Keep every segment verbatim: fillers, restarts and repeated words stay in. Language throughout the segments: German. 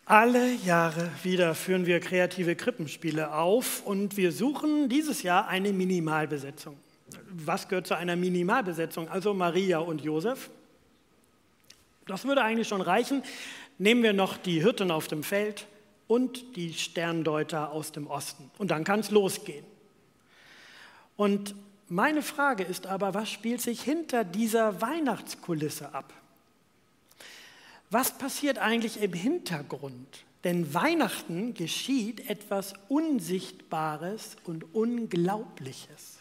Alle Jahre wieder führen wir kreative Krippenspiele auf und wir suchen dieses Jahr eine Minimalbesetzung. Was gehört zu einer Minimalbesetzung? Also Maria und Josef. Das würde eigentlich schon reichen. Nehmen wir noch die Hirten auf dem Feld und die Sterndeuter aus dem Osten. Und dann kann es losgehen. Und meine Frage ist aber, was spielt sich hinter dieser Weihnachtskulisse ab? Was passiert eigentlich im Hintergrund? Denn Weihnachten geschieht etwas Unsichtbares und Unglaubliches.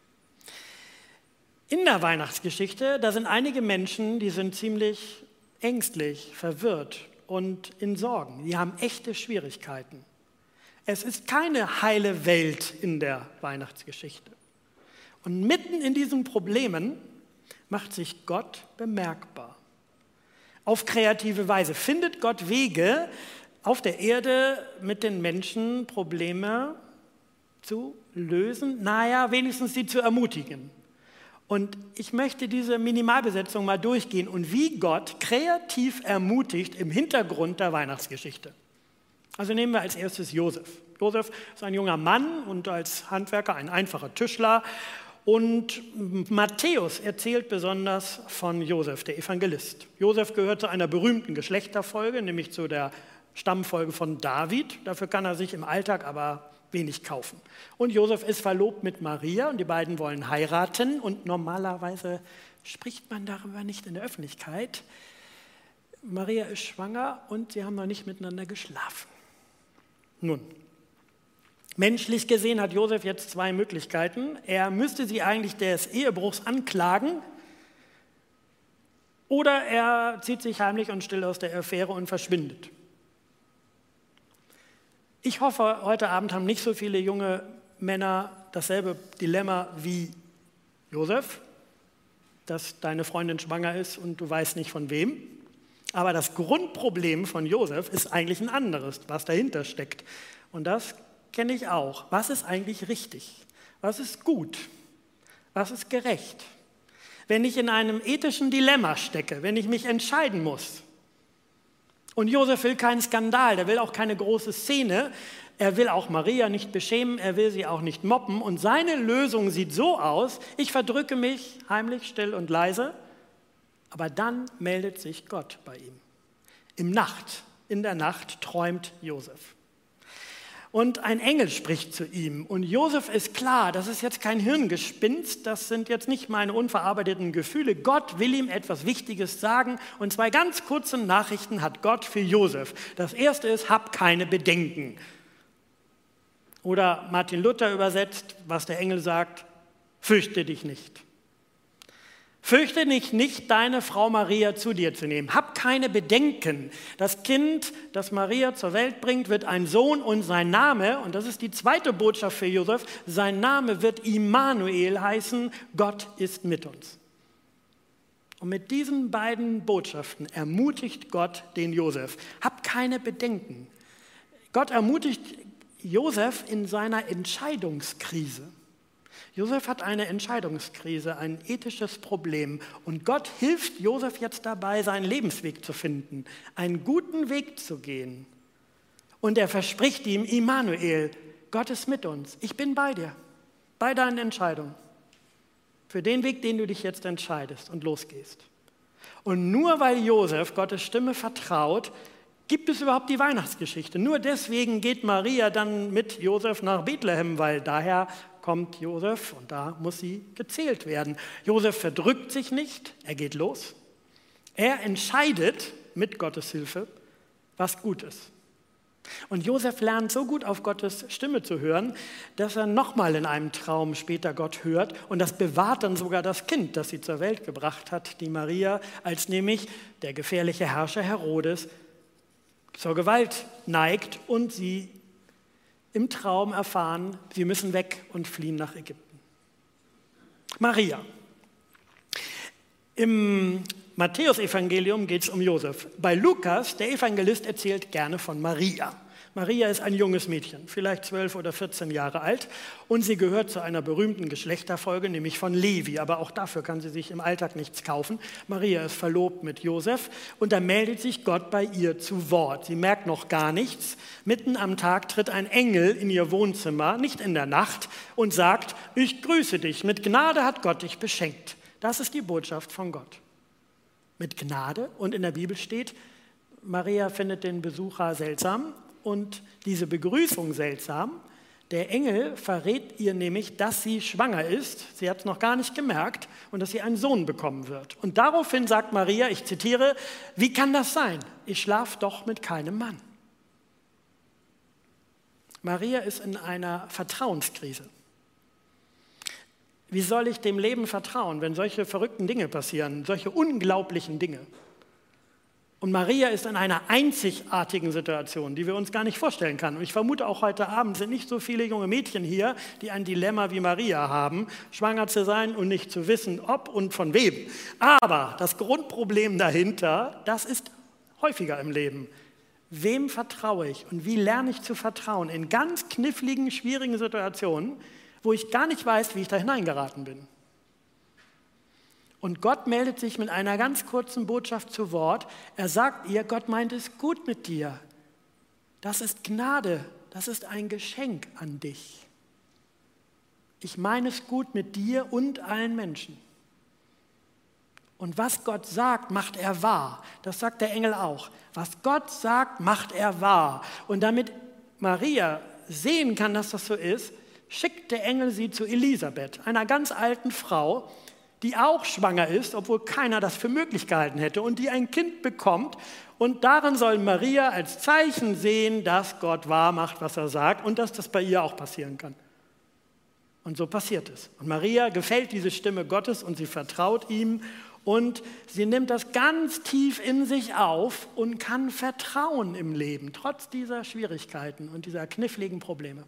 In der Weihnachtsgeschichte, da sind einige Menschen, die sind ziemlich ängstlich, verwirrt und in Sorgen. Die haben echte Schwierigkeiten. Es ist keine heile Welt in der Weihnachtsgeschichte. Und mitten in diesen Problemen macht sich Gott bemerkbar. Auf kreative Weise findet Gott Wege, auf der Erde mit den Menschen Probleme zu lösen, naja, wenigstens sie zu ermutigen. Und ich möchte diese Minimalbesetzung mal durchgehen und wie Gott kreativ ermutigt im Hintergrund der Weihnachtsgeschichte. Also nehmen wir als erstes Josef. Josef ist ein junger Mann und als Handwerker ein einfacher Tischler. Und Matthäus erzählt besonders von Josef, der Evangelist. Josef gehört zu einer berühmten Geschlechterfolge, nämlich zu der Stammfolge von David. Dafür kann er sich im Alltag aber wenig kaufen. Und Josef ist verlobt mit Maria und die beiden wollen heiraten. Und normalerweise spricht man darüber nicht in der Öffentlichkeit. Maria ist schwanger und sie haben noch nicht miteinander geschlafen. Nun, menschlich gesehen hat Josef jetzt zwei Möglichkeiten. Er müsste sie eigentlich des Ehebruchs anklagen oder er zieht sich heimlich und still aus der Affäre und verschwindet. Ich hoffe, heute Abend haben nicht so viele junge Männer dasselbe Dilemma wie Josef, dass deine Freundin schwanger ist und du weißt nicht von wem. Aber das Grundproblem von Josef ist eigentlich ein anderes, was dahinter steckt. Und das kenne ich auch. Was ist eigentlich richtig? Was ist gut? Was ist gerecht? Wenn ich in einem ethischen Dilemma stecke, wenn ich mich entscheiden muss, und Josef will keinen Skandal, der will auch keine große Szene, er will auch Maria nicht beschämen, er will sie auch nicht mobben und seine Lösung sieht so aus, ich verdrücke mich heimlich, still und leise, aber dann meldet sich Gott bei ihm. Im Nacht, in der Nacht träumt Josef. Und ein Engel spricht zu ihm. Und Josef ist klar, das ist jetzt kein Hirngespinst, das sind jetzt nicht meine unverarbeiteten Gefühle. Gott will ihm etwas Wichtiges sagen. Und zwei ganz kurze Nachrichten hat Gott für Josef. Das erste ist, hab keine Bedenken. Oder Martin Luther übersetzt, was der Engel sagt, fürchte dich nicht. Fürchte dich nicht, deine Frau Maria zu dir zu nehmen. Hab keine Bedenken. Das Kind, das Maria zur Welt bringt, wird ein Sohn und sein Name, und das ist die zweite Botschaft für Josef, sein Name wird Immanuel heißen, Gott ist mit uns. Und mit diesen beiden Botschaften ermutigt Gott den Josef. Hab keine Bedenken. Gott ermutigt Josef in seiner Entscheidungskrise. Josef hat eine Entscheidungskrise, ein ethisches Problem und Gott hilft Josef jetzt dabei, seinen Lebensweg zu finden, einen guten Weg zu gehen. Und er verspricht ihm, Immanuel, Gott ist mit uns, ich bin bei dir, bei deinen Entscheidungen, für den Weg, den du dich jetzt entscheidest und losgehst. Und nur weil Josef Gottes Stimme vertraut, gibt es überhaupt die Weihnachtsgeschichte. Nur deswegen geht Maria dann mit Josef nach Bethlehem, weil daher kommt Josef und da muss sie gezählt werden. Josef verdrückt sich nicht, er geht los. Er entscheidet mit Gottes Hilfe, was gut ist. Und Josef lernt so gut auf Gottes Stimme zu hören, dass er nochmal in einem Traum später Gott hört und das bewahrt dann sogar das Kind, das sie zur Welt gebracht hat, die Maria, als nämlich der gefährliche Herrscher Herodes zur Gewalt neigt und sie im Traum erfahren, sie müssen weg und fliehen nach Ägypten. Maria. Im Matthäus-Evangelium geht es um Josef. Bei Lukas, der Evangelist, erzählt gerne von Maria. Maria ist ein junges Mädchen, vielleicht zwölf oder vierzehn Jahre alt, und sie gehört zu einer berühmten Geschlechterfolge, nämlich von Levi. Aber auch dafür kann sie sich im Alltag nichts kaufen. Maria ist verlobt mit Josef und da meldet sich Gott bei ihr zu Wort. Sie merkt noch gar nichts. Mitten am Tag tritt ein Engel in ihr Wohnzimmer, nicht in der Nacht, und sagt: Ich grüße dich, mit Gnade hat Gott dich beschenkt. Das ist die Botschaft von Gott. Mit Gnade, und in der Bibel steht, Maria findet den Besucher seltsam und diese Begrüßung seltsam. Der Engel verrät ihr nämlich, dass sie schwanger ist, sie hat es noch gar nicht gemerkt, und dass sie einen Sohn bekommen wird. Und daraufhin sagt Maria, ich zitiere: Wie kann das sein? Ich schlafe doch mit keinem Mann. Maria ist in einer Vertrauenskrise. Wie soll ich dem Leben vertrauen, wenn solche verrückten Dinge passieren, solche unglaublichen Dinge? Und Maria ist in einer einzigartigen Situation, die wir uns gar nicht vorstellen können. Und ich vermute, auch heute Abend sind nicht so viele junge Mädchen hier, die ein Dilemma wie Maria haben, schwanger zu sein und nicht zu wissen, ob und von wem. Aber das Grundproblem dahinter, das ist häufiger im Leben. Wem vertraue ich und wie lerne ich zu vertrauen in ganz kniffligen, schwierigen Situationen, wo ich gar nicht weiß, wie ich da hineingeraten bin? Und Gott meldet sich mit einer ganz kurzen Botschaft zu Wort. Er sagt ihr, Gott meint es gut mit dir. Das ist Gnade, das ist ein Geschenk an dich. Ich meine es gut mit dir und allen Menschen. Und was Gott sagt, macht er wahr. Das sagt der Engel auch. Was Gott sagt, macht er wahr. Und damit Maria sehen kann, dass das so ist, schickt der Engel sie zu Elisabeth, einer ganz alten Frau, die auch schwanger ist, obwohl keiner das für möglich gehalten hätte, und die ein Kind bekommt. Und darin soll Maria als Zeichen sehen, dass Gott wahr macht, was er sagt, und dass das bei ihr auch passieren kann. Und so passiert es. Und Maria gefällt diese Stimme Gottes und sie vertraut ihm und sie nimmt das ganz tief in sich auf und kann vertrauen im Leben, trotz dieser Schwierigkeiten und dieser kniffligen Probleme.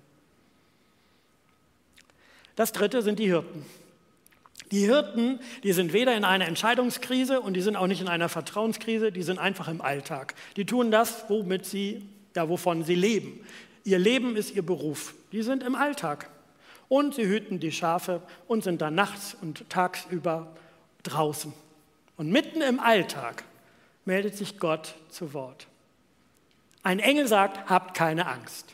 Das Dritte sind die Hirten. Die Hirten, die sind weder in einer Entscheidungskrise und die sind auch nicht in einer Vertrauenskrise, die sind einfach im Alltag. Die tun das, womit sie, ja, wovon sie leben. Ihr Leben ist ihr Beruf. Die sind im Alltag. Und sie hüten die Schafe und sind dann nachts und tagsüber draußen. Und mitten im Alltag meldet sich Gott zu Wort. Ein Engel sagt: Habt keine Angst.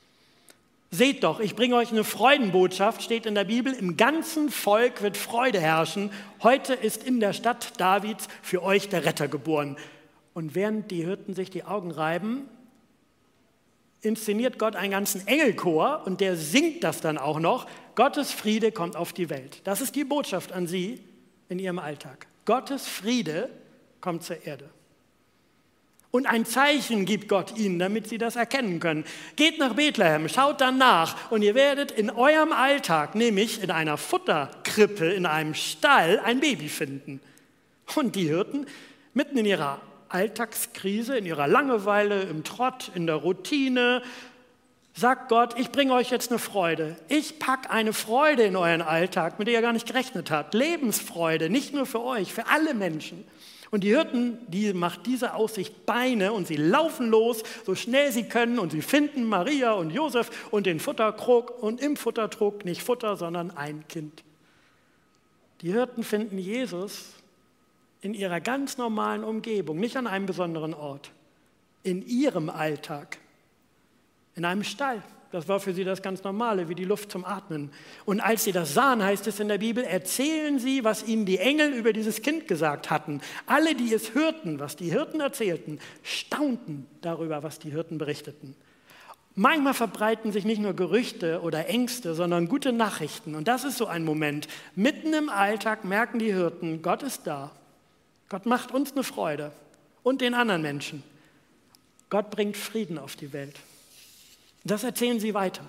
Seht doch, ich bringe euch eine Freudenbotschaft, steht in der Bibel, im ganzen Volk wird Freude herrschen. Heute ist in der Stadt Davids für euch der Retter geboren. Und während die Hirten sich die Augen reiben, inszeniert Gott einen ganzen Engelchor und der singt das dann auch noch. Gottes Friede kommt auf die Welt. Das ist die Botschaft an Sie in Ihrem Alltag. Gottes Friede kommt zur Erde. Und ein Zeichen gibt Gott ihnen, damit sie das erkennen können. Geht nach Bethlehem, schaut dann nach und ihr werdet in eurem Alltag, nämlich in einer Futterkrippe, in einem Stall, ein Baby finden. Und die Hirten, mitten in ihrer Alltagskrise, in ihrer Langeweile, im Trott, in der Routine, sagt Gott: Ich bringe euch jetzt eine Freude. Ich packe eine Freude in euren Alltag, mit der ihr gar nicht gerechnet habt. Lebensfreude, nicht nur für euch, für alle Menschen. Und die Hirten, die macht diese Aussicht Beine und sie laufen los, so schnell sie können, und sie finden Maria und Josef und den Futterkrug und im Futtertrog nicht Futter, sondern ein Kind. Die Hirten finden Jesus in ihrer ganz normalen Umgebung, nicht an einem besonderen Ort, in ihrem Alltag, in einem Stall. Das war für sie das ganz Normale, wie die Luft zum Atmen. Und als sie das sahen, heißt es in der Bibel, erzählen sie, was ihnen die Engel über dieses Kind gesagt hatten. Alle, die es hörten, was die Hirten erzählten, staunten darüber, was die Hirten berichteten. Manchmal verbreiten sich nicht nur Gerüchte oder Ängste, sondern gute Nachrichten. Und das ist so ein Moment. Mitten im Alltag merken die Hirten, Gott ist da. Gott macht uns eine Freude und den anderen Menschen. Gott bringt Frieden auf die Welt. Das erzählen sie weiter.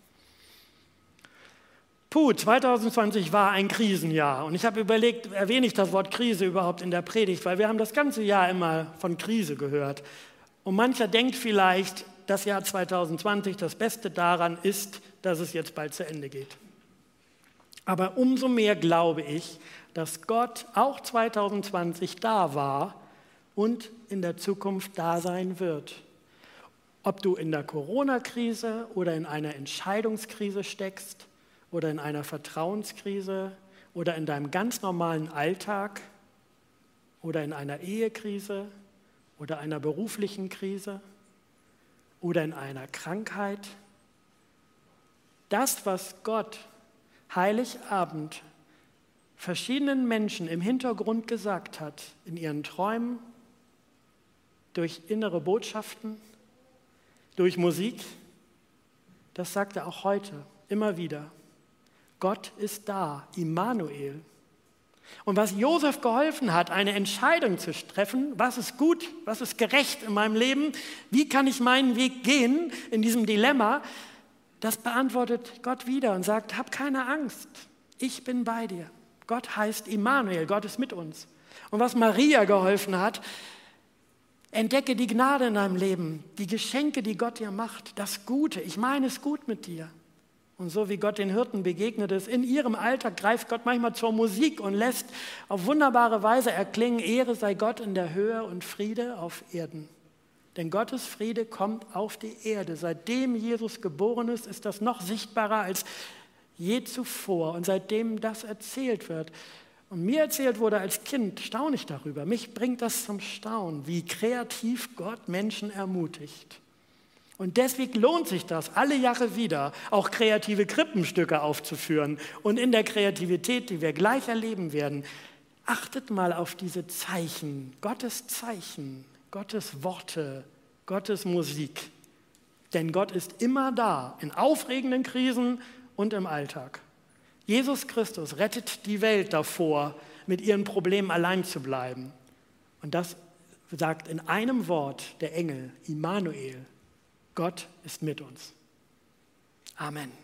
Puh, zwanzig zwanzig war ein Krisenjahr. Und ich habe überlegt, erwähne ich das Wort Krise überhaupt in der Predigt, weil wir haben das ganze Jahr immer von Krise gehört. Und mancher denkt vielleicht, das Jahr zwanzig zwanzig, das Beste daran ist, dass es jetzt bald zu Ende geht. Aber umso mehr glaube ich, dass Gott auch zwanzig zwanzig da war und in der Zukunft da sein wird. Ob du in der Corona-Krise oder in einer Entscheidungskrise steckst oder in einer Vertrauenskrise oder in deinem ganz normalen Alltag oder in einer Ehekrise oder einer beruflichen Krise oder in einer Krankheit. Das, was Gott Heiligabend verschiedenen Menschen im Hintergrund gesagt hat, in ihren Träumen, durch innere Botschaften, durch Musik, das sagt er auch heute immer wieder. Gott ist da, Immanuel. Und was Josef geholfen hat, eine Entscheidung zu treffen, was ist gut, was ist gerecht in meinem Leben, wie kann ich meinen Weg gehen in diesem Dilemma, das beantwortet Gott wieder und sagt, hab keine Angst, ich bin bei dir. Gott heißt Immanuel, Gott ist mit uns. Und was Maria geholfen hat, entdecke die Gnade in deinem Leben, die Geschenke, die Gott dir macht, das Gute, ich meine es gut mit dir. Und so wie Gott den Hirten begegnet ist, in ihrem Alltag greift Gott manchmal zur Musik und lässt auf wunderbare Weise erklingen, Ehre sei Gott in der Höhe und Friede auf Erden. Denn Gottes Friede kommt auf die Erde. Seitdem Jesus geboren ist, ist das noch sichtbarer als je zuvor. Und seitdem das erzählt wird und mir erzählt wurde als Kind, staune ich darüber. Mich bringt das zum Staunen, wie kreativ Gott Menschen ermutigt. Und deswegen lohnt sich das, alle Jahre wieder auch kreative Krippenstücke aufzuführen. Und in der Kreativität, die wir gleich erleben werden, achtet mal auf diese Zeichen, Gottes Zeichen, Gottes Worte, Gottes Musik. Denn Gott ist immer da, in aufregenden Krisen und im Alltag. Jesus Christus rettet die Welt davor, mit ihren Problemen allein zu bleiben. Und das sagt in einem Wort der Engel, Immanuel, Gott ist mit uns. Amen.